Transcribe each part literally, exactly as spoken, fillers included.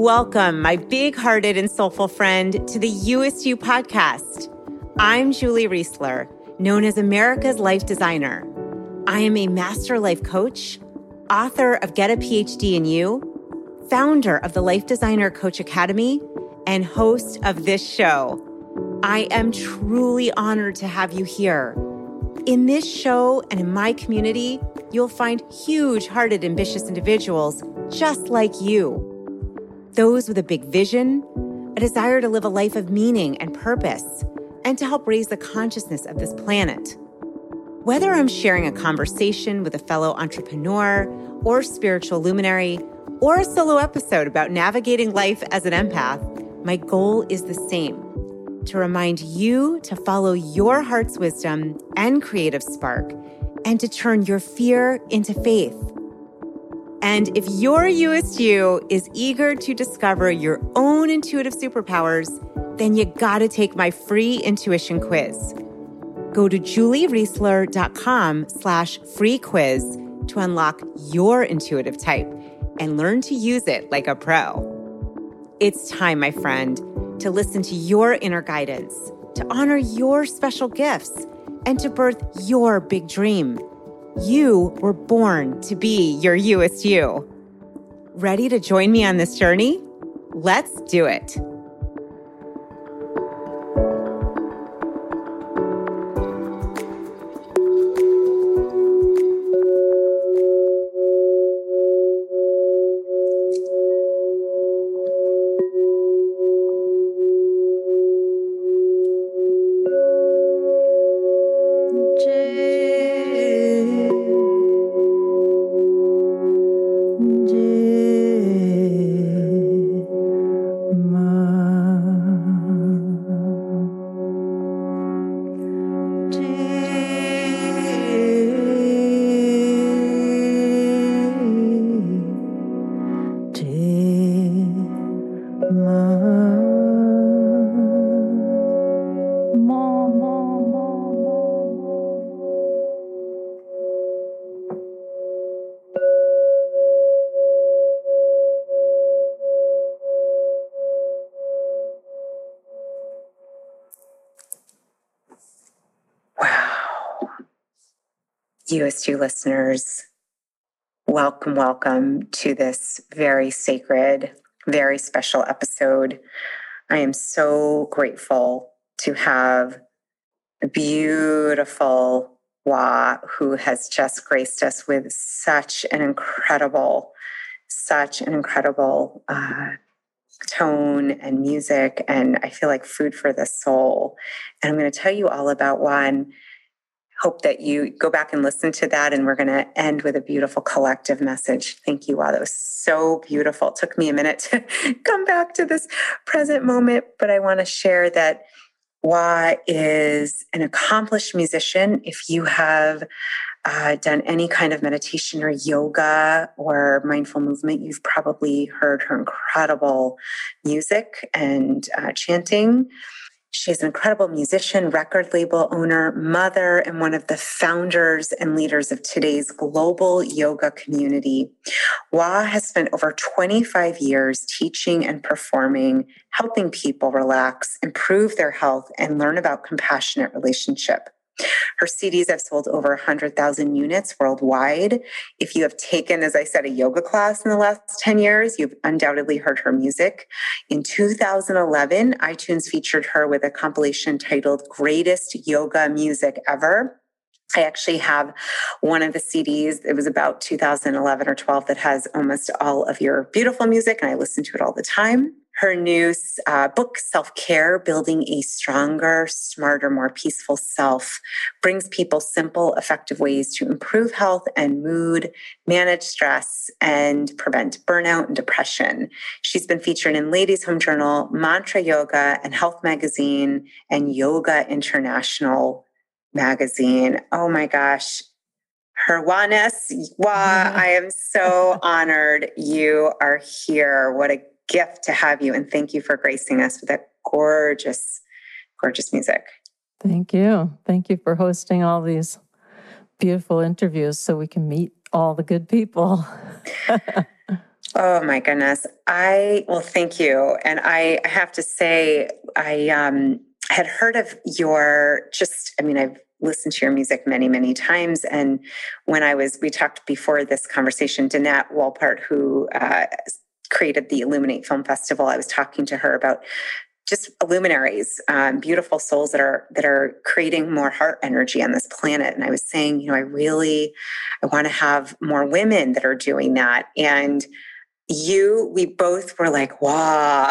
Welcome, my big-hearted and soulful friend, to the You Is You podcast. I'm Julie Riesler, known as America's Life Designer. I am a master life coach, author of Get a PhD in You, founder of the Life Designer Coach Academy, and host of this show. I am truly honored to have you here. In this show and in my community, you'll find huge-hearted, ambitious individuals just like you. Those with a big vision, a desire to live a life of meaning and purpose, and to help raise the consciousness of this planet. Whether I'm sharing a conversation with a fellow entrepreneur or spiritual luminary, or a solo episode about navigating life as an empath, my goal is the same: to remind you to follow your heart's wisdom and creative spark, and to turn your fear into faith. And if your U S U is eager to discover your own intuitive superpowers, then you gotta take my free intuition quiz. Go to julieriesler.com slash free quiz to unlock your intuitive type and learn to use it like a pro. It's time, my friend, to listen to your inner guidance, to honor your special gifts, and to birth your big dream. You were born to be your U S U. Ready to join me on this journey? Let's do it. U S U listeners, welcome, welcome to this very sacred, very special episode. I am so grateful to have a beautiful Wa who has just graced us with such an incredible, such an incredible uh, tone and music, and I feel like food for the soul. And I'm going to tell you all about one. Hope that you go back and listen to that. And we're going to end with a beautiful collective message. Thank you. Wow, that was so beautiful. It took me a minute to come back to this present moment, but I want to share that Wa is an accomplished musician. If you have uh, done any kind of meditation or yoga or mindful movement, you've probably heard her incredible music and uh, chanting. She's an incredible musician, record label owner, mother, and one of the founders and leaders of today's global yoga community. Wa has spent over twenty-five years teaching and performing, helping people relax, improve their health, and learn about compassionate relationship. Her C Ds have sold over one hundred thousand units worldwide. If you have taken, as I said, a yoga class in the last ten years, you've undoubtedly heard her music. In two thousand eleven, iTunes featured her with a compilation titled Greatest Yoga Music Ever. I actually have one of the C Ds, it was about two thousand eleven or twelve, that has almost all of your beautiful music, and I listen to it all the time. Her new uh, book, Self-Care, Building a Stronger, Smarter, More Peaceful Self, brings people simple, effective ways to improve health and mood, manage stress, and prevent burnout and depression. She's been featured in Ladies Home Journal, Mantra Yoga, and Health Magazine, and Yoga International Magazine. Oh my gosh. Her Wa-ness, Wa, I am so honored you are here. What a gift to have you, and thank you for gracing us with that gorgeous, gorgeous music. Thank you. Thank you for hosting all these beautiful interviews so we can meet all the good people. Oh my goodness. I, well, thank you. And I, I have to say, I um, had heard of your just, I mean, I've listened to your music many, many times. And when I was, we talked before this conversation, Danette Walpart, who uh, created the Illuminate Film Festival, I was talking to her about just luminaries, um, beautiful souls that are that are creating more heart energy on this planet. And I was saying, you know, I really, I want to have more women that are doing that. And you, we both were like, wow,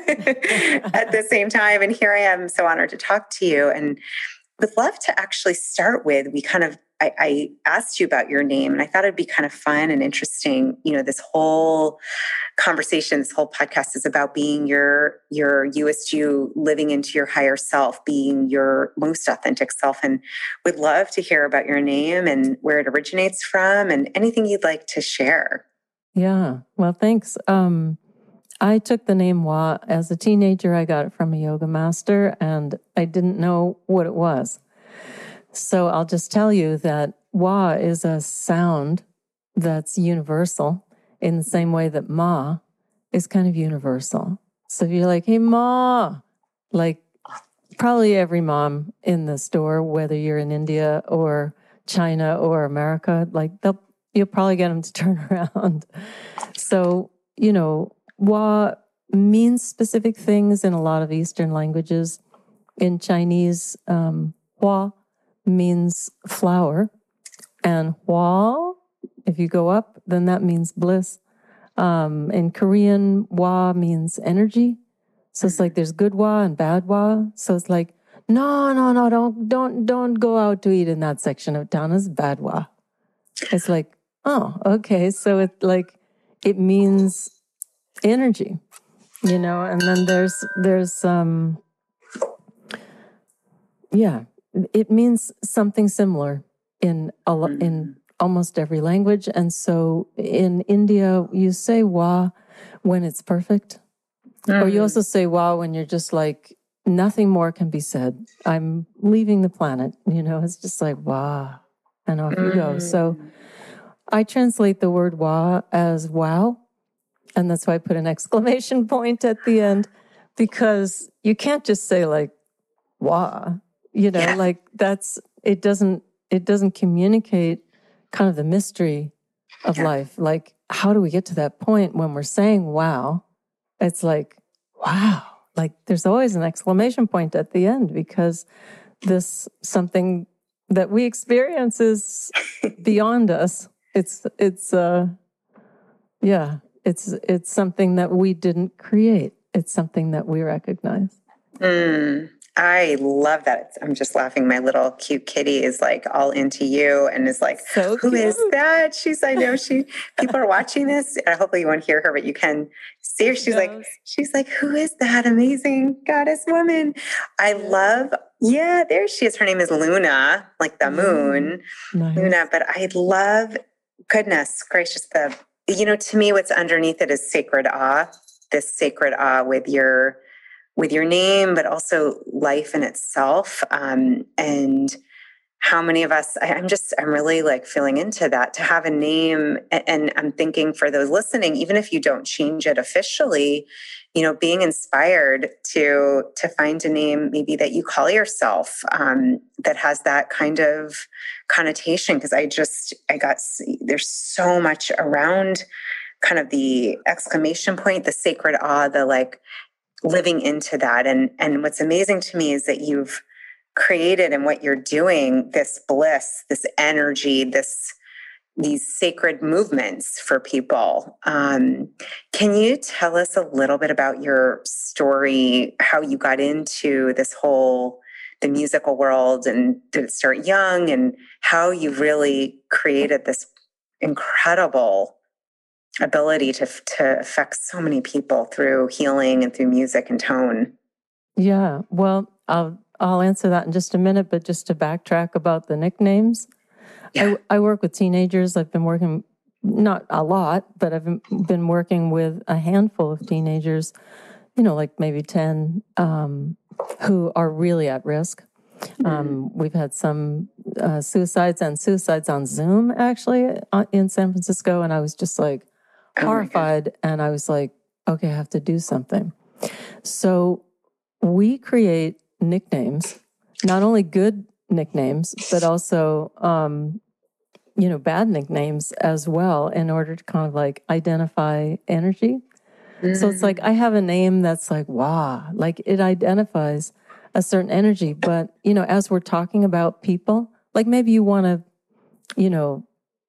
at the same time. And here I am, so honored to talk to you. And would love to actually start with, we kind of, I, I asked you about your name, and I thought it'd be kind of fun and interesting. You know, this whole conversation, this whole podcast is about being your, your U S G, living into your higher self, being your most authentic self. And would love to hear about your name and where it originates from and anything you'd like to share. Yeah, well, thanks. Um, I took the name Wa as a teenager. I got it from a yoga master, and I didn't know what it was. So I'll just tell you that Wa is a sound that's universal in the same way that Ma is kind of universal. So if you're like, hey, Ma, like probably every mom in the store, whether you're in India or China or America, like they'll you'll probably get them to turn around. So, you know, Wa means specific things in a lot of Eastern languages. In Chinese, um, Hua means flower. And Hua, if you go up, then that means bliss. Um, in Korean, Wa means energy. So it's like there's good Wa and bad Wa. So it's like, no, no, no, don't, don't, don't go out to eat in that section of town. It's bad Wa. It's like, oh, okay. So it like, it means energy, you know, and then there's, there's, um, yeah, it means something similar in, a, in almost every language. And so in India, you say Wa when it's perfect, mm. or you also say Wa when you're just like, nothing more can be said. I'm leaving the planet, you know, it's just like, Wa, and off you go. So I translate the word Wa as wow. And that's why I put an exclamation point at the end, because you can't just say like, Wa, you know, yeah. like that's, it doesn't, it doesn't communicate kind of the mystery of yeah. life. Like, how do we get to that point when we're saying wow? It's like, wow, like there's always an exclamation point at the end, because this something that we experience is beyond us. It's, it's, uh, yeah, it's, it's something that we didn't create. It's something that we recognize. Mm, I love that. I'm just laughing. My little cute kitty is like all into you and is like, so who cute. is that? She's, I know she, people are watching this. And hopefully you won't hear her, but you can see her. She's like, she's like, who is that amazing goddess woman? I yeah. love, yeah, there she is. Her name is Luna, like the moon, nice. Luna. But I love, goodness gracious, the, you know, to me, what's underneath it is sacred awe, this sacred awe with your, with your name, but also life in itself. Um, and how many of us, I, I'm just, I'm really like feeling into that, to have a name. And, and I'm thinking for those listening, even if you don't change it officially, you know, being inspired to, to find a name maybe that you call yourself, um, that has that kind of connotation. Cause I just, I got, there's so much around kind of the exclamation point, the sacred awe, the like, living into that. And, and what's amazing to me is that you've created in what you're doing, this bliss, this energy, this, these sacred movements for people. Um, can you tell us a little bit about your story, how you got into this whole, the musical world, and did it start young, and how you really created this incredible ability to to affect so many people through healing and through music and tone? Yeah, well, I'll I'll answer that in just a minute, but just to backtrack about the nicknames, yeah. I, I work with teenagers. I've been working, not a lot, but I've been working with a handful of teenagers, you know, like maybe ten, um, who are really at risk. Mm-hmm. Um, we've had some uh, suicides and suicides on Zoom, actually, uh, in San Francisco, and I was just like, Oh my God. horrified. And I was like, okay, I have to do something. So we create nicknames, not only good nicknames, but also, um, you know, bad nicknames as well, in order to kind of like identify energy. So it's like, I have a name that's like, wow, like it identifies a certain energy. But, you know, as we're talking about people, like maybe you want to, you know,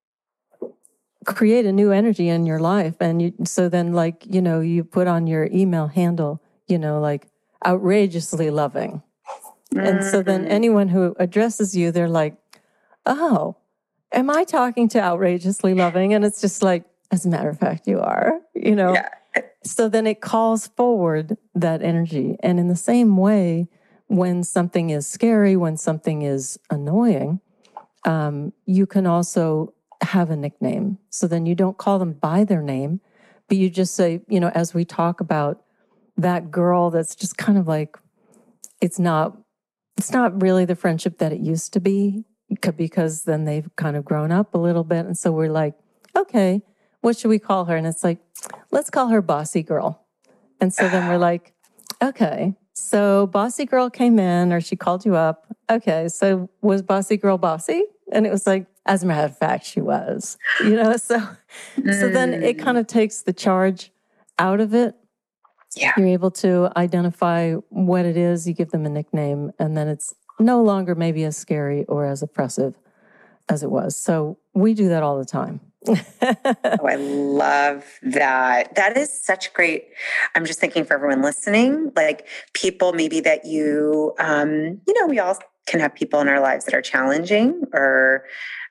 create a new energy in your life. And you, so then like, you know, you put on your email handle, you know, like outrageously loving. And so then anyone who addresses you, they're like, oh, am I talking to outrageously loving? And it's just like, as a matter of fact, you are, you know? Yeah. So then it calls forward that energy. And in the same way, when something is scary, when something is annoying, um, you can also have a nickname. So then you don't call them by their name, but you just say, you know, as we talk about that girl that's just kind of like, it's not, it's not really the friendship that it used to be, because then they've kind of grown up a little bit. And so we're like, okay, what should we call her? And it's like, let's call her Bossy Girl. And so then we're like, okay, so Bossy Girl came in, or she called you up. Okay, so was Bossy Girl bossy? And it was like, as a matter of fact, she was, you know, so, so then it kind of takes the charge out of it. Yeah. You're able to identify what it is, you give them a nickname, and then it's no longer maybe as scary or as oppressive as it was. So we do that all the time. Oh, I love that. That is such great. I'm just thinking for everyone listening, like people maybe that you, um, you know, we all can have people in our lives that are challenging, or,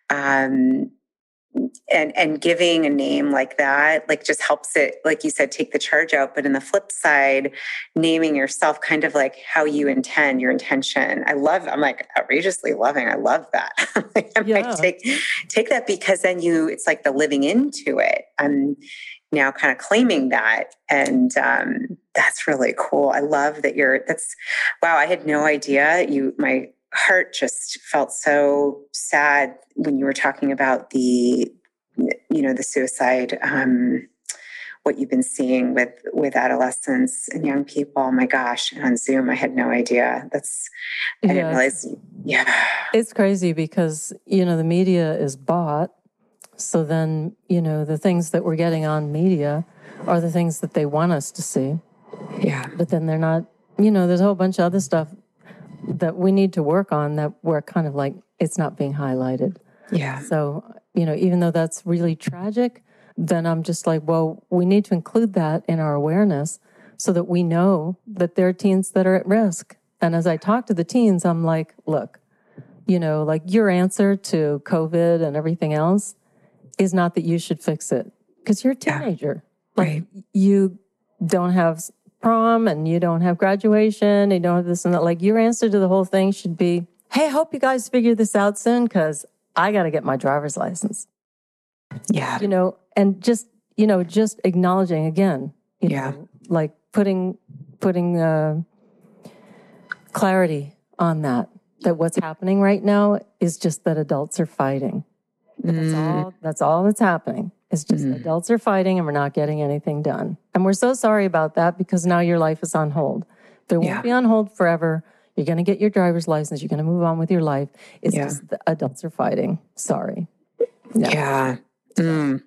um, and, and giving a name like that, like just helps it, like you said, take the charge out. But in the flip side, naming yourself kind of like how you intend, your intention. I love, I'm like outrageously loving. I love that. like, I Yeah. might take, take that, because then you, it's like the living into it. I'm now kind of claiming that. And um, that's really cool. I love that you're, that's, wow. I had no idea you, my, heart just felt so sad when you were talking about the, you know, the suicide, um, what you've been seeing with, with adolescents and young people. Oh my gosh. And on Zoom, I had no idea. That's, I yeah, didn't realize. Yeah. It's crazy because, you know, the media is bought. So then, you know, the things that we're getting on media are the things that they want us to see. Yeah. But then they're not, you know, there's a whole bunch of other stuff that we need to work on that we're kind of like, it's not being highlighted. Yeah. So, you know, even though that's really tragic, then I'm just like, well, we need to include that in our awareness so that we know that there are teens that are at risk. And as I talk to the teens, I'm like, look, you know, like your answer to COVID and everything else is not that you should fix it, because you're a teenager. Yeah. Like right. you don't have prom and you don't have graduation, and you don't have this and that. Like your answer to the whole thing should be, hey, I hope you guys figure this out soon, because I got to get my driver's license. Yeah. You know, and just, you know, just acknowledging again, you yeah. know, like putting, putting uh, clarity on that, that what's happening right now is just that adults are fighting. But that's Mm. all, that's all that's happening. It's just Mm. adults are fighting and we're not getting anything done. And we're so sorry about that, because now your life is on hold. But it Yeah. won't be on hold forever. You're going to get your driver's license. You're going to move on with your life. It's Yeah. just the adults are fighting. Sorry. Yeah. yeah. Mm.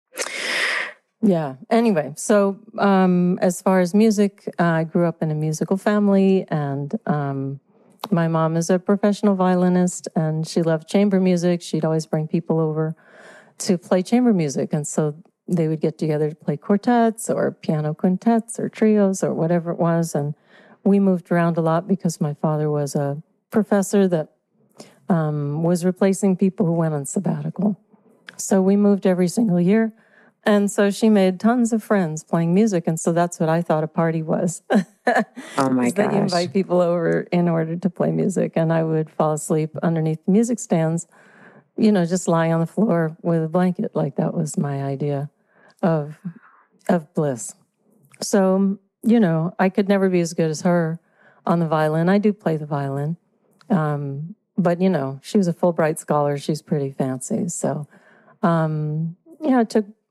Yeah. Anyway, so um, as far as music, uh, I grew up in a musical family, and um, my mom is a professional violinist, and she loved chamber music. She'd always bring people over to play chamber music. And so they would get together to play quartets or piano quintets or trios or whatever it was. And we moved around a lot because my father was a professor that um, was replacing people who went on sabbatical. So we moved every single year. And so she made tons of friends playing music. And so that's what I thought a party was. Oh my gosh. That you invite people over in order to play music. And I would fall asleep underneath music stands, you know, just lying on the floor with a blanket. Like that was my idea of, of bliss. So, you know, I could never be as good as her on the violin. I do play the violin. Um, but, you know, she was a Fulbright scholar. She's pretty fancy. So, um, you know, it took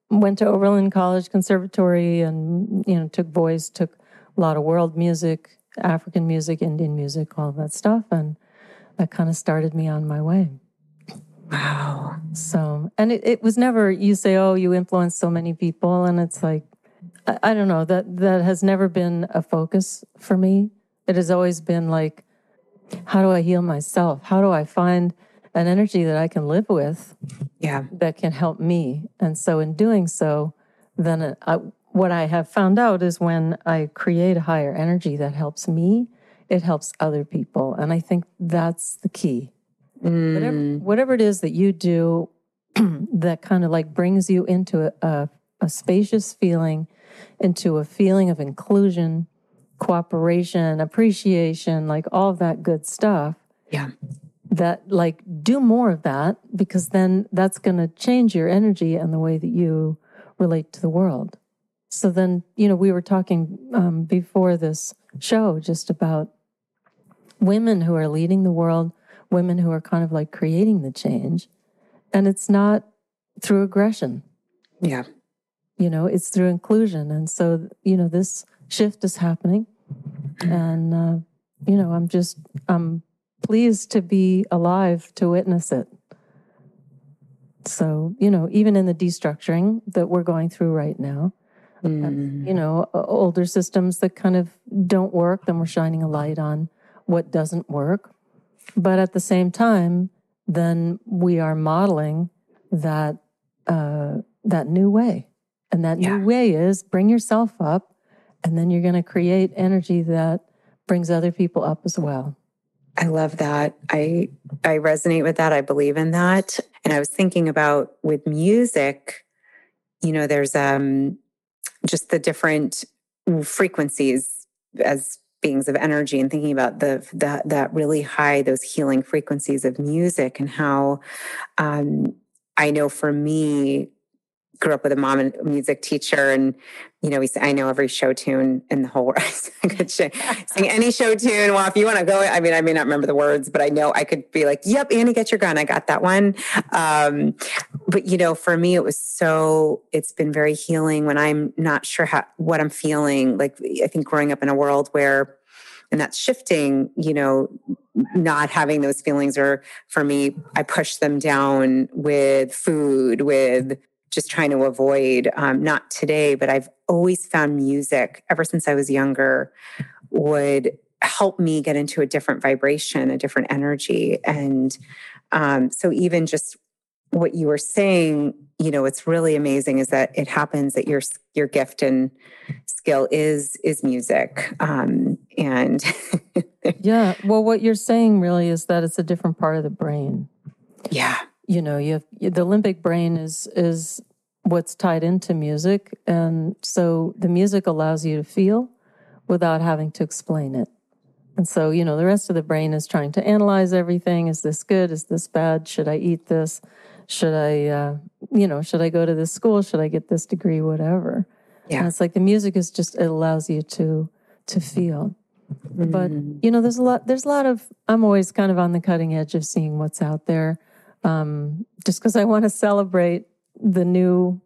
went to Oberlin College Conservatory and, you know, took voice, took a lot of world music, African music, Indian music, all that stuff. And that kind of started me on my way. Wow. So, and it, it was never, you say, oh, you influenced so many people. And it's like, I, I don't know, that, that has never been a focus for me. It has always been like, how do I heal myself? How do I find an energy that I can live with? Yeah. That can help me. And so in doing so, then I, what I have found out is when I create a higher energy that helps me, it helps other people. And I think that's the key. Mm. Whatever, whatever it is that you do that kind of like brings you into a, a, a spacious feeling, into a feeling of inclusion, cooperation, appreciation, like all of that good stuff. Yeah. That like do more of that, because then that's going to change your energy and the way that you relate to the world. So then, you know, we were talking um, before this show just about women who are leading the world, women who are kind of like creating the change. And it's not through aggression. Yeah. You know, it's through inclusion. And so, you know, this shift is happening. And, uh, you know, I'm just, I'm pleased to be alive to witness it. So, you know, even in the destructuring that we're going through right now, mm. you know, older systems that kind of don't work, then we're shining a light on what doesn't work. But at the same time, then we are modeling that uh, that new way. And that Yeah. new way is bring yourself up, and then you're going to create energy that brings other people up as well. I love that. I I resonate with that. I believe in that. And I was thinking about with music, you know, there's um just the different frequencies as beings of energy, and thinking about the that that really high, those healing frequencies of music, and how um, I know for me, grew up with a mom and music teacher, and you know, we I know every show tune in the whole world. I could sing any show tune. Well, if you want to go, I mean, I may not remember the words, but I know I could be like, "Yep, Annie, get your gun. I got that one." Um, but you know, for me, it was so. It's been very healing when I'm not sure how what I'm feeling. Like I think growing up in a world where, and that's shifting. You know, not having those feelings, or for me, I push them down with food, with just trying to avoid, um, not today, but I've always found music ever since I was younger would help me get into a different vibration, a different energy. And um, so even just what you were saying, you know, it's really amazing is that it happens that your your gift and skill is is music. Um, and yeah, well, what you're saying really is that it's a different part of the brain. Yeah. You know, you have the limbic brain is is what's tied into music, and so the music allows you to feel without having to explain it. And so, you know, the rest of the brain is trying to analyze everything. Is this good? Is this bad? Should I eat this? Should I, uh, you know, should I go to this school? Should I get this degree? Whatever. Yeah. And it's like the music is just, it allows you to to feel. Mm. But, you know, there's a lot, there's a lot of, I'm always kind of on the cutting edge of seeing what's out there. Um, just because I want to celebrate the new,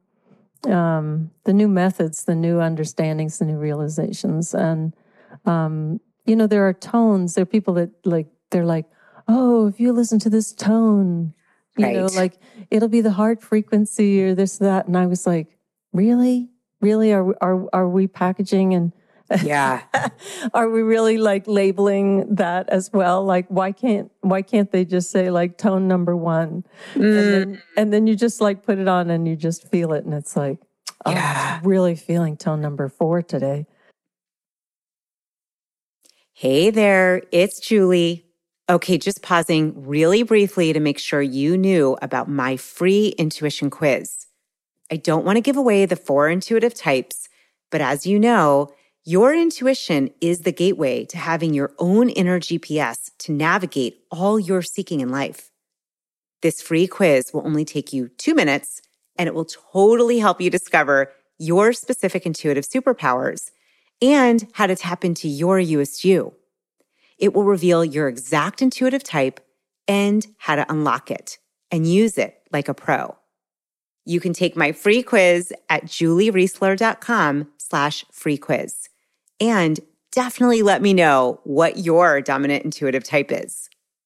um, the new methods, the new understandings, the new realizations. And, um, you know, there are tones, there are people that like, they're like, oh, if you listen to this tone, you right. know, like it'll be the heart frequency or this, that. And I was like, really? Really? Are, are, are we packaging and yeah. are we really like labeling that as well? Like, why can't, why can't they just say like tone number one? Mm. And then, and then you just like put it on and you just feel it. And it's like, oh, yeah. I'm really feeling tone number four today. Hey there, it's Julie. Okay, just pausing really briefly to make sure you knew about my free intuition quiz. I don't want to give away the four intuitive types, but as you know, your intuition is the gateway to having your own inner G P S to navigate all you're seeking in life. This free quiz will only take you two minutes, and it will totally help you discover your specific intuitive superpowers and how to tap into your U S U. It will reveal your exact intuitive type and how to unlock it and use it like a pro. you can take my free quiz at julieriesler.com slash free quiz. And definitely let me know what your dominant intuitive type is.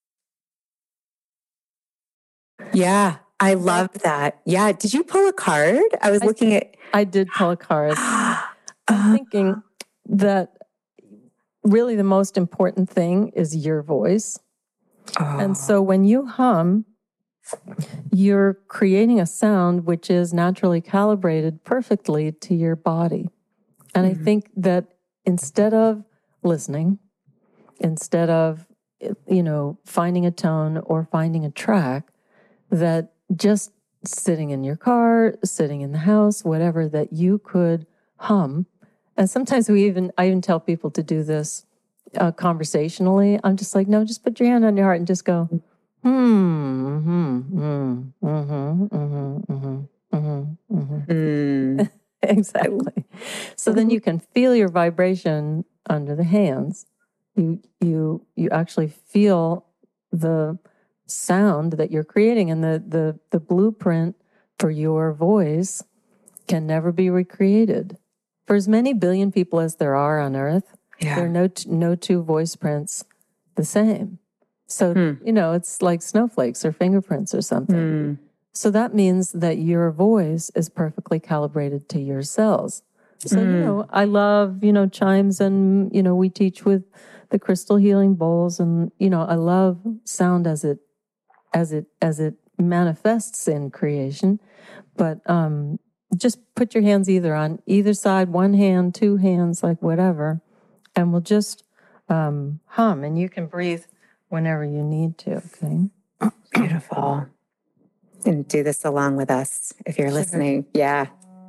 Yeah, I love that. Yeah. Did you pull a card? I was I, looking at... I did pull a card. I'm thinking that really the most important thing is your voice. Oh. And so when you hum, you're creating a sound which is naturally calibrated perfectly to your body. And mm-hmm. I think that instead of listening, instead of, you know, finding a tone or finding a track, that just sitting in your car, sitting in the house, whatever, that you could hum. And sometimes we even, I even tell people to do this uh, conversationally. I'm just like, no, just put your hand on your heart and just go, Hmm. Hmm. Hmm. Hmm. Hmm. Hmm. Hmm. Hmm. Exactly. So then you can feel your vibration under the hands. You you you actually feel the sound that you're creating, and the the the blueprint for your voice can never be recreated. For as many billion people as there are on Earth, yeah. there are no t- no two voice prints the same. So, hmm. you know, it's like snowflakes or fingerprints or something. Hmm. So that means that your voice is perfectly calibrated to your cells. So, hmm. you know, I love, you know, chimes, and, you know, we teach with the crystal healing bowls, and, you know, I love sound as it, as it, as it manifests in creation. But um, just put your hands either on either side, one hand, two hands, like whatever, and we'll just um, hum, and you can breathe whenever you need to, okay? Oh, beautiful. And do this along with us if you're listening. Yeah.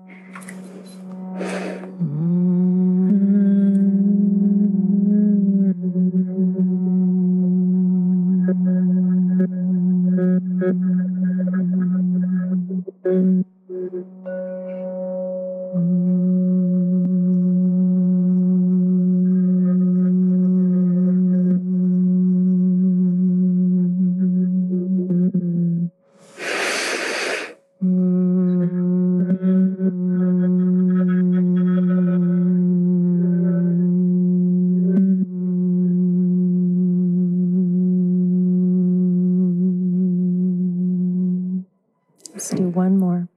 Let's do one more.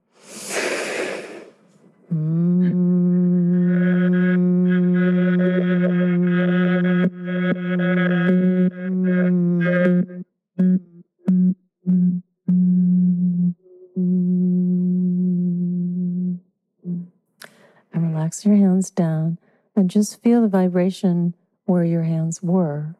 And relax your hands down and just feel the vibration where your hands were.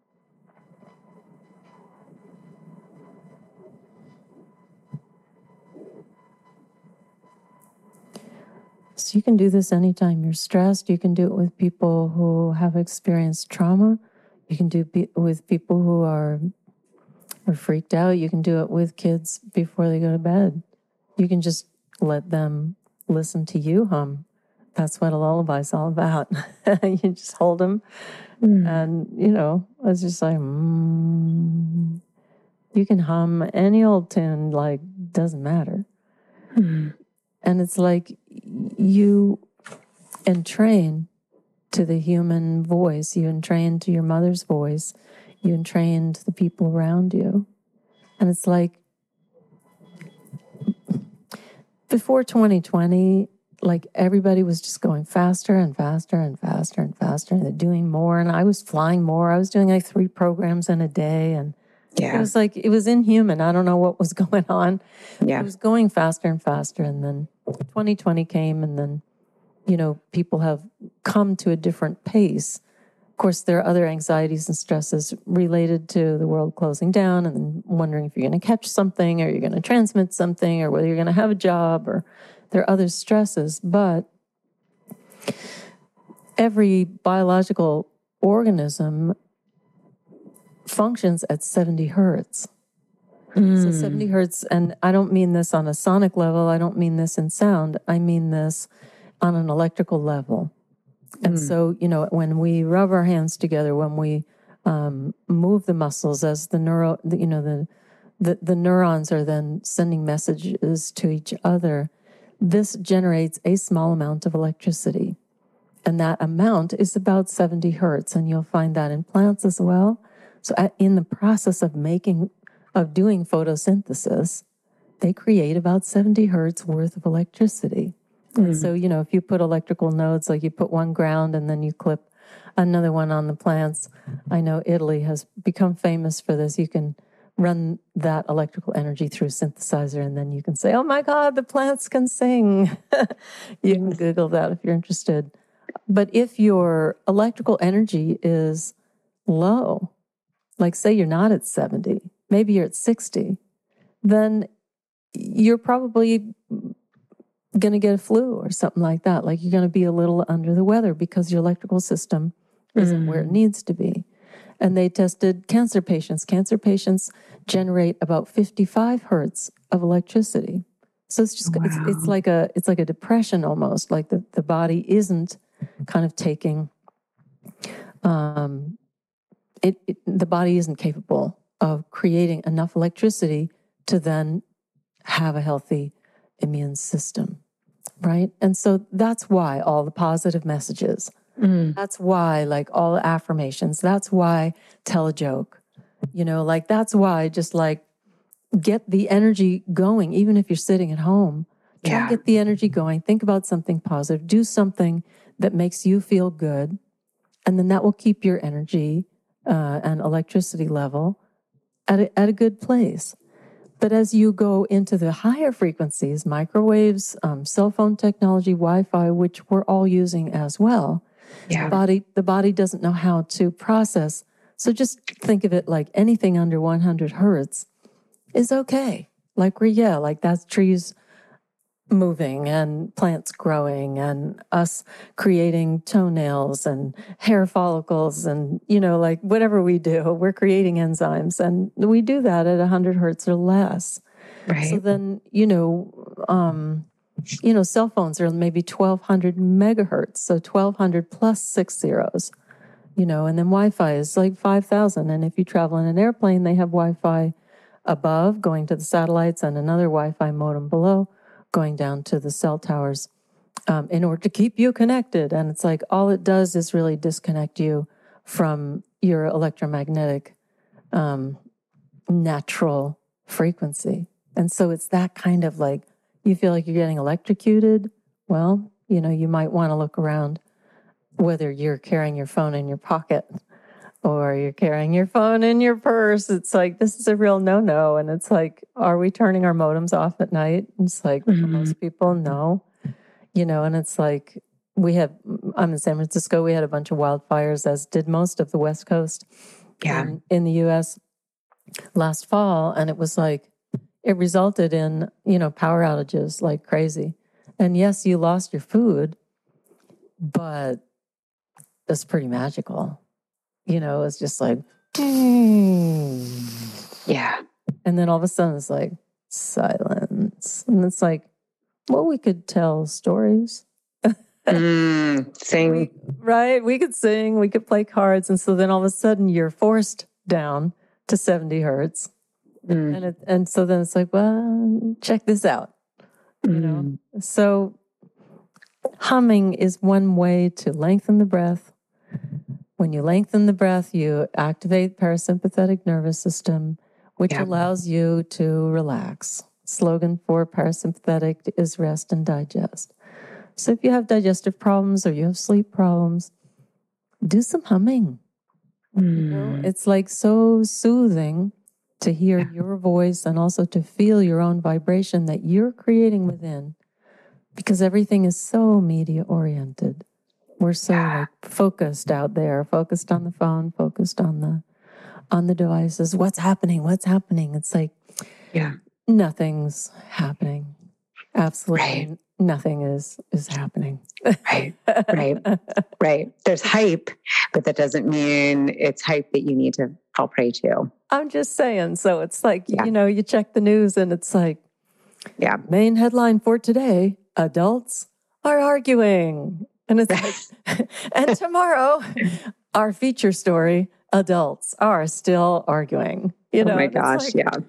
So you can do this anytime you're stressed. You can do it with people who have experienced trauma. You can do it with people who are, are freaked out. You can do it with kids before they go to bed. You can just let them listen to you hum. That's what a lullaby is all about. You just hold them, mm. and, you know, it's just like, mm. You can hum any old tune, like, doesn't matter. Mm. And it's like you entrain to the human voice, you entrain to your mother's voice, you entrain to the people around you. And it's like, before twenty twenty, like everybody was just going faster and faster and faster and faster, and they're doing more. And I was flying more. I was doing like three programs in a day. And yeah. It was like, it was inhuman. I don't know what was going on. Yeah. It was going faster and faster. And then twenty twenty came, and then, you know, people have come to a different pace. Of course, there are other anxieties and stresses related to the world closing down, and then wondering if you're going to catch something, or you're going to transmit something, or whether you're going to have a job, or there are other stresses. But every biological organism functions at seventy hertz. Mm. So seventy hertz, and I don't mean this on a sonic level, I don't mean this in sound, I mean this on an electrical level. And mm. so, you know, when we rub our hands together, when we um, move the muscles as the neuro, the, you know, the the, the neurons are then sending messages to each other. This generates a small amount of electricity. And that amount is about seventy hertz. And you'll find that in plants as well. So in the process of making, of doing photosynthesis, they create about seventy hertz worth of electricity. Mm-hmm. And so, you know, if you put electrical nodes, like you put one ground and then you clip another one on the plants, I know Italy has become famous for this. You can run that electrical energy through a synthesizer and then you can say, oh my God, the plants can sing. You can Google that if you're interested. But if your electrical energy is low, like say you're not at seventy, maybe you're at sixty, then you're probably going to get a flu or something like that. Like you're going to be a little under the weather because your electrical system isn't mm. where it needs to be. And they tested cancer patients. Cancer patients generate about fifty-five hertz of electricity. So it's just, wow. it's, it's like a, it's like a depression almost, like the, the body isn't kind of taking, um, it, it, the body isn't capable of creating enough electricity to then have a healthy immune system, right? And so that's why all the positive messages, mm. that's why like all the affirmations, that's why tell a joke, you know, like that's why just like get the energy going, even if you're sitting at home, try yeah. to get the energy going, think about something positive, do something that makes you feel good, and then that will keep your energy uh, and electricity level at a, at a good place. But as you go into the higher frequencies, microwaves, um, cell phone technology, Wi-Fi, which we're all using as well, yeah. the body the body doesn't know how to process. So just think of it like anything under one hundred hertz is okay. Like we're, yeah, like that's trees moving and plants growing and us creating toenails and hair follicles and, you know, like whatever we do, we're creating enzymes and we do that at one hundred hertz or less. Right. So then, you know, um, you know, cell phones are maybe twelve hundred megahertz. So twelve hundred plus six zeros, you know, and then Wi-Fi is like five thousand. And if you travel in an airplane, they have Wi-Fi above going to the satellites and another Wi-Fi modem below going down to the cell towers um, in order to keep you connected. And it's like all it does is really disconnect you from your electromagnetic um, natural frequency. And so it's that kind of like, you feel like you're getting electrocuted. Well, you know, you might want to look around whether you're carrying your phone in your pocket or you're carrying your phone in your purse. It's like, this is a real no-no. And it's like, are we turning our modems off at night? And it's like, mm-hmm. for most people, no. You know, and it's like, we have, I'm in San Francisco, we had a bunch of wildfires, as did most of the West Coast yeah. in, in the U S last fall. And it was like, it resulted in, you know, power outages like crazy. And yes, you lost your food, but it's pretty magical. You know, it's just like, yeah. And then all of a sudden it's like silence. And it's like, well, we could tell stories. mm, sing. We, right? We could sing, we could play cards. And so then all of a sudden you're forced down to seventy hertz. Mm. And it, and so then it's like, well, check this out. Mm. You know? So humming is one way to lengthen the breath. When you lengthen the breath, you activate parasympathetic nervous system, which yeah. allows you to relax. Slogan for parasympathetic is rest and digest. So if you have digestive problems or you have sleep problems, do some humming. Mm. You know, it's like so soothing to hear yeah. your voice and also to feel your own vibration that you're creating within, because everything is so media oriented. We're so yeah. like focused out there, focused on the phone, focused on the on the devices. What's happening? What's happening? It's like, yeah, nothing's happening. Absolutely right. nothing is is happening. Right, right, right. There's hype, but that doesn't mean it's hype that you need to fall prey to. I'm just saying. So it's like, yeah. you know, you check the news and it's like, yeah, main headline for today: adults are arguing. And it's like, and tomorrow, our feature story, adults are still arguing. You know, oh my gosh, like, yeah.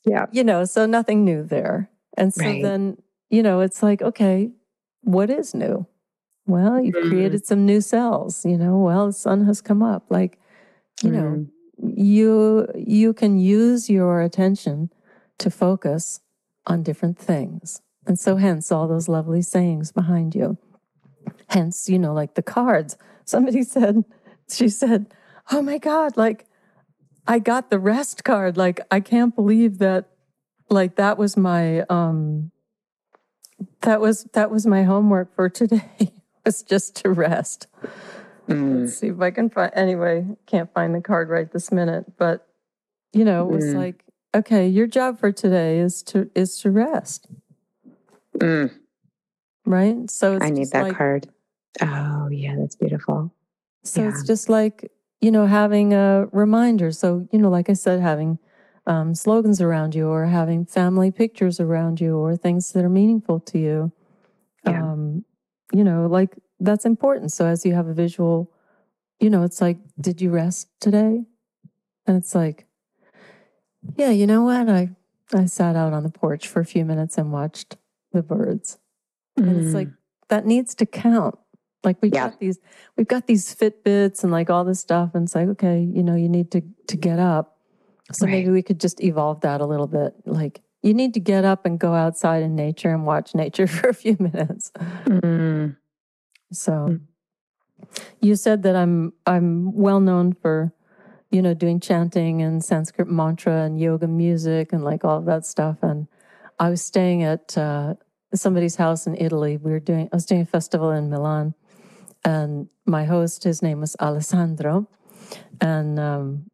Yeah. You know, so nothing new there. And so Right. then, you know, it's like, okay, what is new? Well, you've Mm. created some new cells, you know, well, the sun has come up. Like, you know, Mm. you you can use your attention to focus on different things. And so hence all those lovely sayings behind you. Hence, you know, like the cards. Somebody said, she said, oh my God, like I got the rest card. Like, I can't believe that, like that was my, um, that was, that was my homework for today was just to rest. Mm. Let's see if I can find, anyway, can't find the card right this minute, but you know, it was Mm. like, okay, your job for today is to, is to rest. Mm. Right. So it's I need just that like, card. Oh yeah, that's beautiful. so Yeah. it's just like, you know, having a reminder. So, you know, like I said, having um, slogans around you or having family pictures around you or things that are meaningful to you. Yeah. Um, you know, like that's important. So as you have a visual, you know, it's like, did you rest today? And it's like, yeah, you know what? I, I sat out on the porch for a few minutes and watched the birds. Mm. And it's like, that needs to count. Like we've Yeah. got these, we've got these Fitbits and like all this stuff. And it's like, okay, you know, you need to, to get up. So Right. maybe we could just evolve that a little bit. Like you need to get up and go outside in nature and watch nature for a few minutes. Mm. So Mm. you said that I'm, I'm well known for, you know, doing chanting and Sanskrit mantra and yoga music and like all of that stuff. And I was staying at uh, somebody's house in Italy. We were doing, I was doing a festival in Milan. And my host, his name was Alessandro. And um,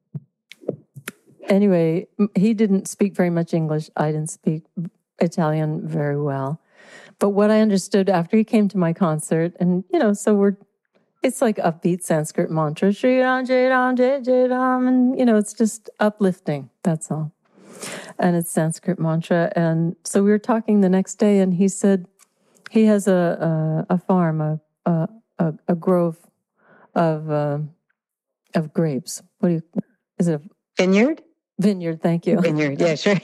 anyway, he didn't speak very much English. I didn't speak Italian very well. But what I understood after he came to my concert, and, you know, so we're, it's like upbeat Sanskrit mantra, Shri Ram, Jai Ram, Jai Jai Ram. And, you know, it's just uplifting. That's all. And it's Sanskrit mantra. And so we were talking the next day, and he said he has a, a, a farm, a, a A, a grove of uh, of grapes. What do you? Is it a Vineyard? vineyard? Thank you. Vineyard. Yeah, sure.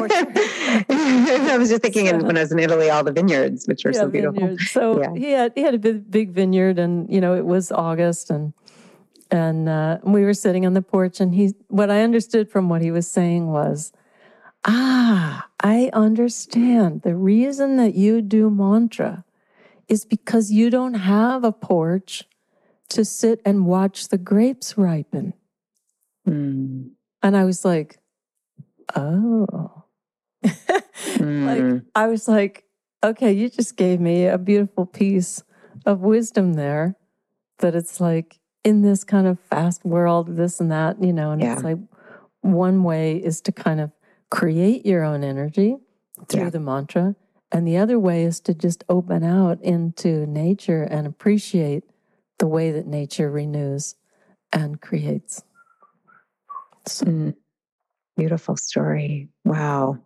I was just thinking So, when I was in Italy, all the vineyards, which are yeah, so beautiful. vineyard. So Yeah. he had he had a big, big vineyard, and you know it was August, and and uh, we were sitting on the porch, and he. What I understood from what he was saying was, ah, I understand the reason that you do mantra is because you don't have a porch to sit and watch the grapes ripen. Mm. And I was like, oh. Mm. Like, I was like, okay, you just gave me a beautiful piece of wisdom there that it's like in this kind of fast world, this and that, you know, and Yeah. it's like one way is to kind of create your own energy through Yeah. the mantra. And the other way is to just open out into nature and appreciate the way that nature renews and creates. So. Mm. Beautiful story. Wow.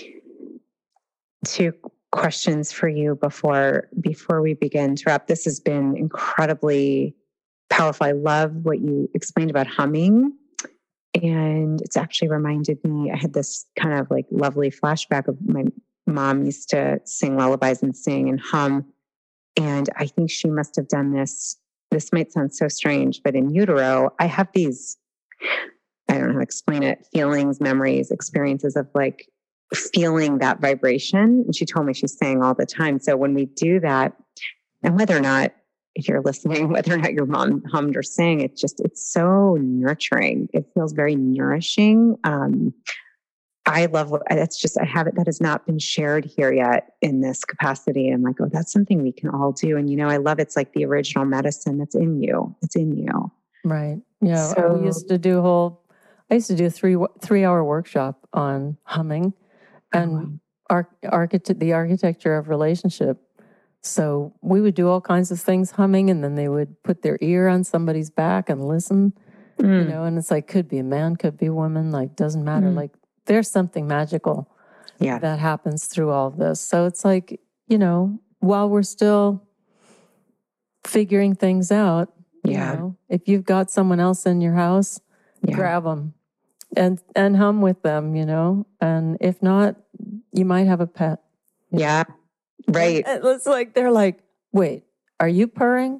Two questions for you before before we begin to wrap. This has been incredibly powerful. I love what you explained about humming. And it's actually reminded me, I had this kind of like lovely flashback of my mom used to sing lullabies and sing and hum. And I think she must have done this. This might sound so strange, but in utero, I have these, I don't know how to explain it, feelings, memories, experiences of like feeling that vibration. And she told me she sang all the time. So when we do that, and whether or not, if you're listening, whether or not your mom hummed or sang, it's just, it's so nurturing. It feels very nourishing. Um, I love what that's just, I have it that has not been shared here yet in this capacity. I'm like, oh, that's something we can all do. And, you know, I love it's like the original medicine that's in you. It's in you. Right. Yeah. So, we used to do a whole, I used to do a three, three hour workshop on humming and arch, architect, the architecture of relationship. So we would do all kinds of things humming, and then they would put their ear on somebody's back and listen, mm. you know, and it's like, could be a man, could be a woman, like, doesn't matter. Mm. Like, there's something magical yeah. that happens through all of this. So it's like, you know, while we're still figuring things out, you Yeah. know, if you've got someone else in your house, Yeah. grab them, and and hum with them, you know. And if not, you might have a pet. Yeah, right. And it's like they're like, wait, are you purring?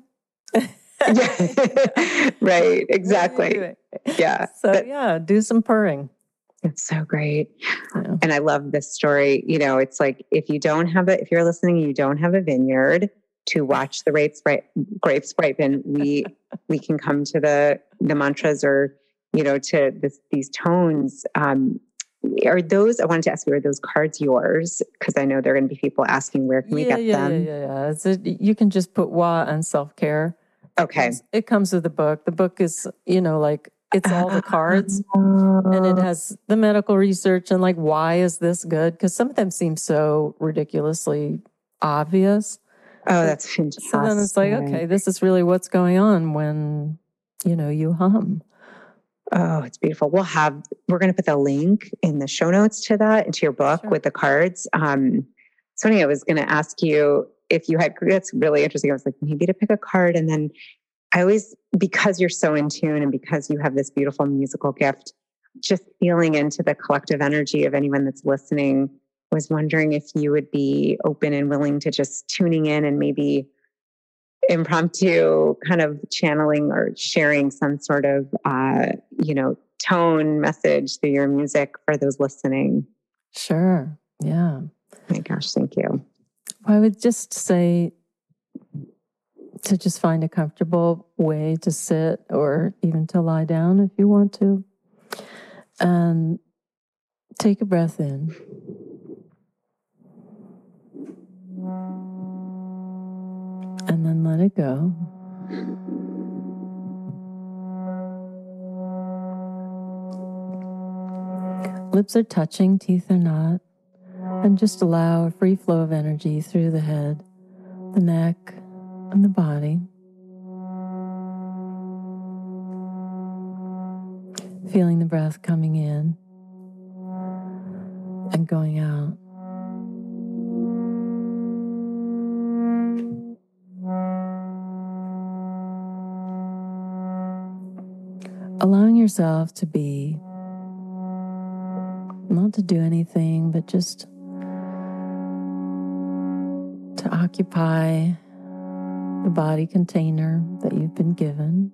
Yeah. Right, exactly. Yeah. So that, yeah, do some purring. It's so great. Yeah. And I love this story. You know, it's like if you don't have it, if you're listening, and you don't have a vineyard to watch the grapes right, grapes ripen, we we can come to the the mantras or you know to this, these tones. Um, are those? I wanted to ask you, are those cards yours? Because I know there are going to be people asking, where can yeah, we get yeah, them? Yeah, yeah, yeah. It's a, you can just put Wa and self care. Okay. It comes, it comes with the book. The book is, you know, like it's all the cards, and it has the medical research and like why is this good? Because some of them seem so ridiculously obvious. Oh, that's fantastic. So then it's like, okay, this is really what's going on when, you know, you hum. Oh, it's beautiful. We'll have, we're going to put the link in the show notes to that, into your book sure. with the cards. Um, it's funny, I was going to ask you if you had, that's really interesting. I was like, maybe to pick a card. And then I always, because you're so in tune and because you have this beautiful musical gift, just feeling into the collective energy of anyone that's listening, was wondering if you would be open and willing to just tuning in and maybe impromptu kind of channeling or sharing some sort of, uh, you know, tone message through your music for those listening. Sure. Yeah. Oh my gosh, thank you. I would just say to just find a comfortable way to sit or even to lie down if you want to. And take a breath in. And then let it go. Lips are touching, teeth are not. And just allow a free flow of energy through the head, the neck, and the body. Feeling the breath coming in and going out. Allowing yourself to be, not to do anything, but just to occupy the body container that you've been given.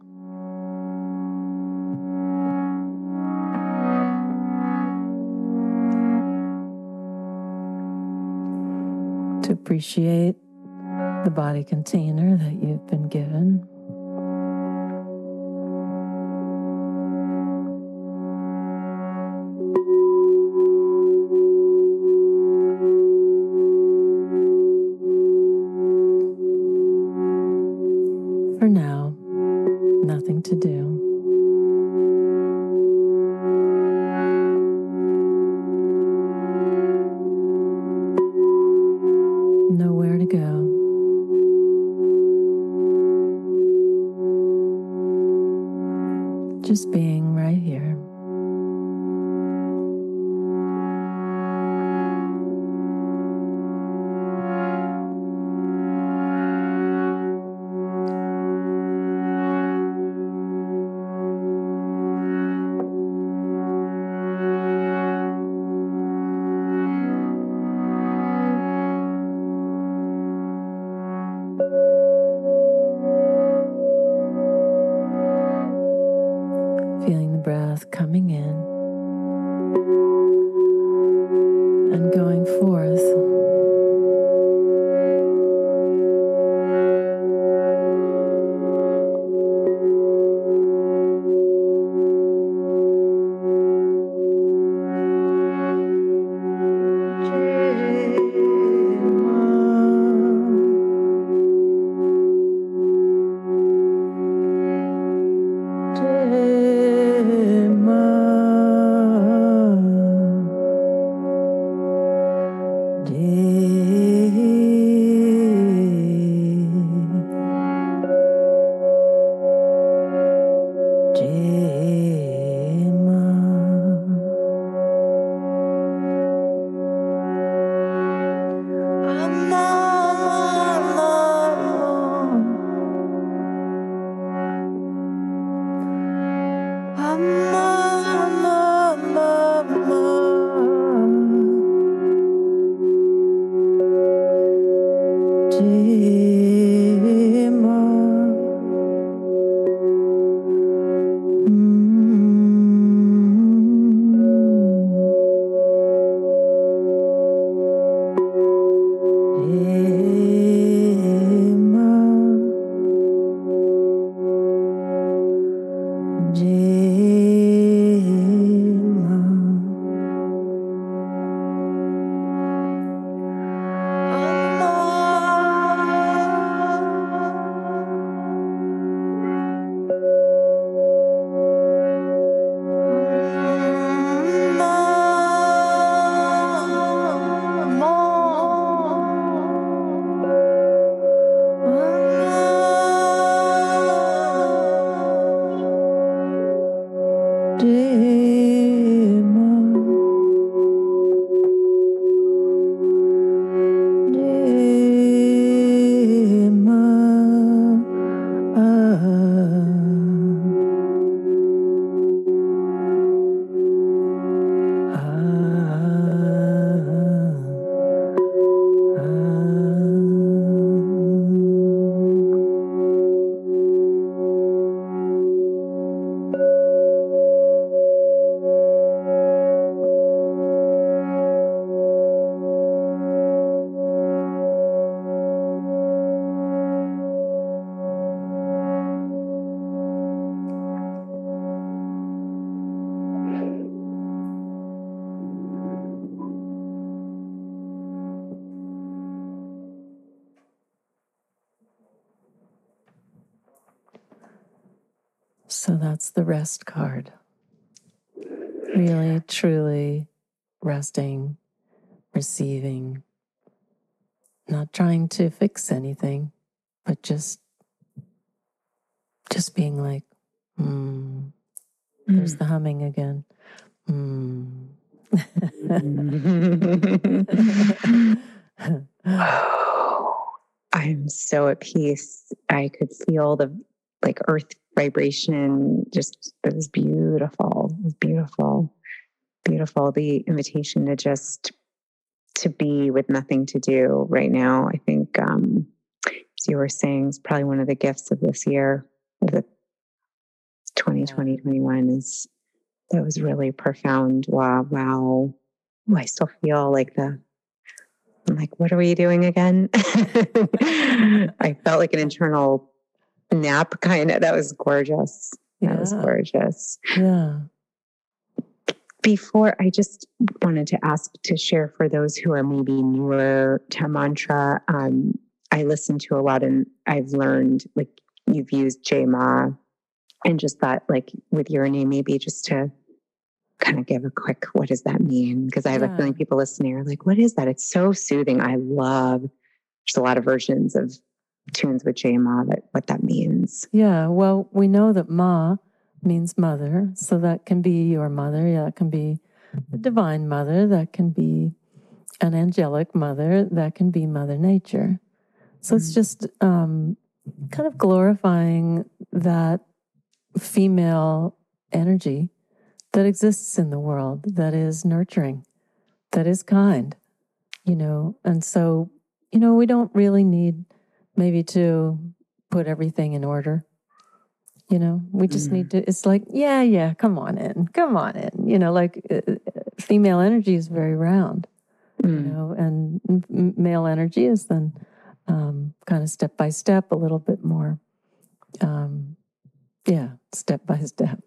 To appreciate the body container that you've been given. For now, nothing to do. Nowhere to go. Just being right here. Feeling the breath coming in and going forth. Dear So that's the rest card. Really, truly resting, receiving, not trying to fix anything, but just, just being like, hmm, there's the humming again. Hmm. Oh, I'm so at peace. I could feel the like earth vibration. Just, it was beautiful. It was beautiful. Beautiful. The invitation to just to be with nothing to do right now. I think, um, as you were saying, is probably one of the gifts of this year, of the twenty twenty, twenty-one, is that was really profound. Wow. Wow. Ooh, I still feel like the, I'm like, what are we doing again? I felt like an internal nap kind of. That was gorgeous. That Yeah. was gorgeous. Yeah. Before, I just wanted to ask to share for those who are maybe newer to mantra. Um, I listen to a lot and I've learned, like, you've used J M A, and just thought, like, with your name, maybe just to kind of give a quick, what does that mean? Because I have Yeah. a feeling people listening are like, what is that? It's so soothing. I love, there's a lot of versions of tunes with J M A, that what that means. Yeah. Well, we know that Ma means mother. So that can be your mother. Yeah. That can be the divine mother. That can be an angelic mother. That can be Mother Nature. So it's just um, kind of glorifying that female energy that exists in the world, that is nurturing, that is kind, you know. And so, you know, we don't really need maybe to put everything in order. You know, we just Mm. need to, it's like, yeah, yeah, come on in, come on in. You know, like uh, female energy is very round, Mm. you know, and m- male energy is then um, kind of step by step, a little bit more, um, yeah, step by step.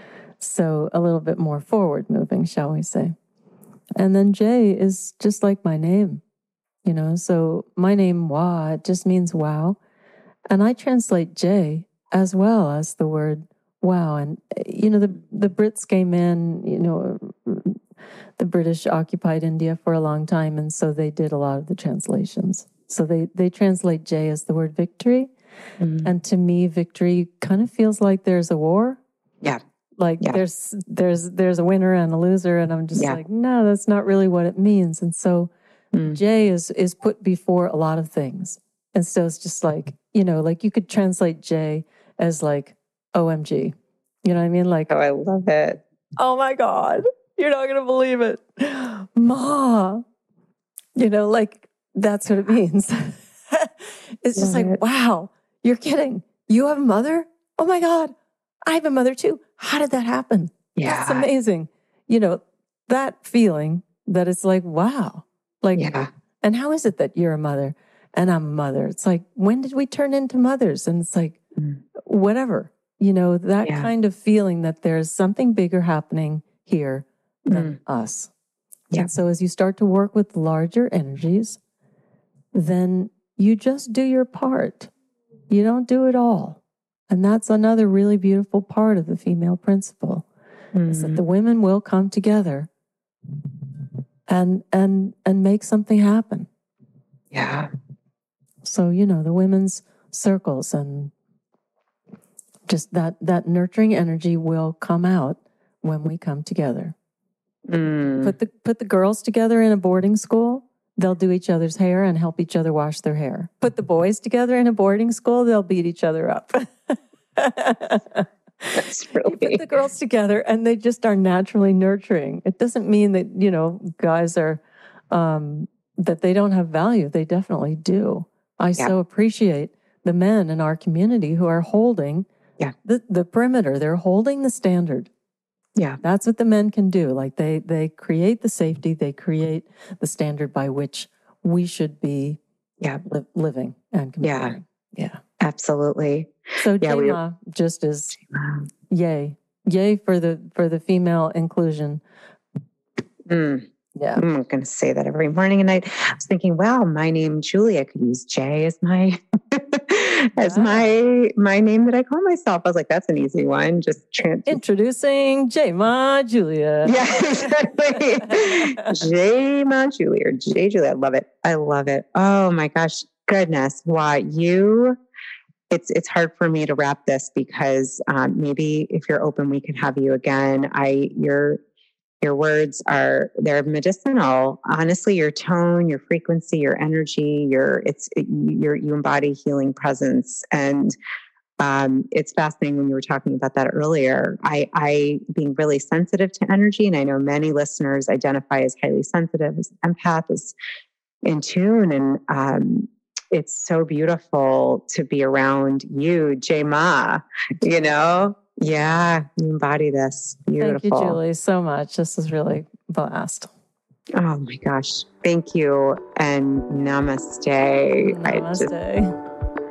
So a little bit more forward moving, shall we say. And then J is just like my name, you know, so my name, Wa, it just means wow. And I translate J as well as the word wow. And, you know, the, the Brits came in, you know, the British occupied India for a long time. And so they did a lot of the translations. So they, they translate J as the word victory. Mm. And to me, victory kind of feels like there's a war. Yeah. Like Yeah. there's there's there's a winner and a loser, and I'm just Yeah. like, no, that's not really what it means. And so Mm. J is is put before a lot of things. And so it's just like, you know, like you could translate J as like O M G. You know what I mean? Like, Oh, I love it. oh my God, you're not gonna believe it. Ma. You know, like that's what it means. It's just Love like, it. wow, you're kidding. You have a mother? Oh my God, I have a mother too. How did that happen? That's Yeah. amazing. You know, that feeling that it's like, wow. Like, Yeah. and how is it that you're a mother and I'm a mother? It's like, when did we turn into mothers? And it's like, Mm. whatever, you know, that Yeah. kind of feeling that there's something bigger happening here than Mm. us. Yeah. And so as you start to work with larger energies, then you just do your part. You don't do it all. And that's another really beautiful part of the female principle, is that Mm. the women will come together and and and make something happen. Yeah. So, you know, the women's circles and just that that nurturing energy will come out when we come together. Mm. Put the put the girls together in a boarding school, they'll do each other's hair and help each other wash their hair. Put the boys together in a boarding school, they'll beat each other up. That's You put really. the girls together and they just are naturally nurturing. It doesn't mean that, you know, guys are, um, that they don't have value. They definitely do. I Yeah. so appreciate the men in our community who are holding Yeah. the, the perimeter. They're holding the standard. Yeah. That's what the men can do. Like they, they create the safety, they create the standard by which we should be Yeah. li- living and Yeah. comparing. Yeah. Absolutely. So Yeah, we- J M A just is Wow. yay. Yay for the for the female inclusion. Mm. Yeah. I'm going to say that every morning and night. I was thinking, wow, my name, Julie, I could use J as my as Yeah. my my name that I call myself. I was like, that's an easy one. Just trans- Introducing J Ma Julia. Yeah, exactly. J Ma Julia or J Julia. I love it. I love it. Oh my gosh, goodness. Wow, you. It's it's hard for me to wrap this because um, maybe if you're open, we could have you again. I your your words are they're medicinal. Honestly, your tone, your frequency, your energy, your it's it, you you embody healing presence, and um, it's fascinating when you were talking about that earlier. I I being really sensitive to energy, and I know many listeners identify as highly sensitive, as empath, as in tune, and um, it's so beautiful to be around you, J Ma, you know? Yeah, you embody this. Beautiful. Thank you, Julie, so much. This is really blast. Oh my gosh. Thank you. And namaste. Namaste. I just,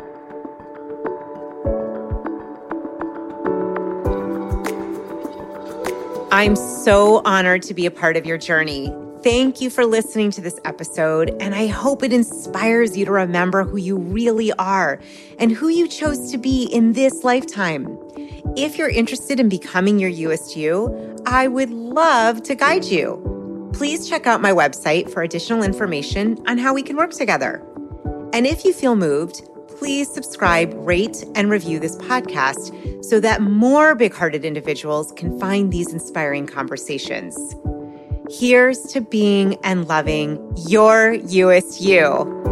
I'm so honored to be a part of your journey. Thank you for listening to this episode, and I hope it inspires you to remember who you really are and who you chose to be in this lifetime. If you're interested in becoming your U-est you, I would love to guide you. Please check out my website for additional information on how we can work together. And if you feel moved, please subscribe, rate, and review this podcast so that more big-hearted individuals can find these inspiring conversations. Here's to being and loving your U-est you.